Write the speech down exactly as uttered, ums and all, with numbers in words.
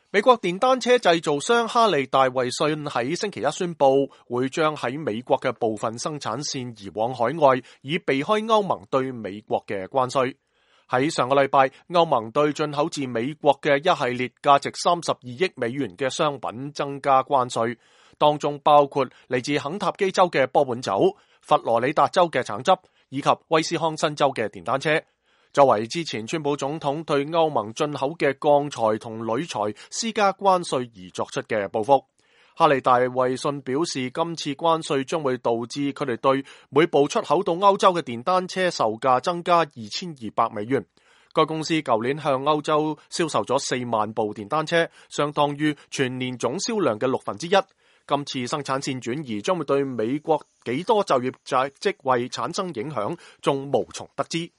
美國電單車製造商哈利戴維遜喺星期一宣布，會將喺美國嘅部分生產線移往海外，以避開歐盟對美國嘅關稅。喺上個禮拜，歐盟對進口自美國嘅一系列價值三十二億美元嘅商品增加關稅，當中包括嚟自肯塔基州嘅波本酒、佛羅里達州嘅橙汁以及威斯康辛州嘅電單車。作為之前川普總統對歐盟進口嘅鋼材同鋁材施加關稅而作出嘅報復，哈利戴維遜表示，今次關稅將會導致佢哋對每部出口到歐洲嘅電單車售價增加二千二百美元。該公司舊年向歐洲銷售咗四萬部電單車，相當於全年總銷量嘅六分之一。今次生產線轉移將會對美國幾多就業職位產生影響，仲無從得知。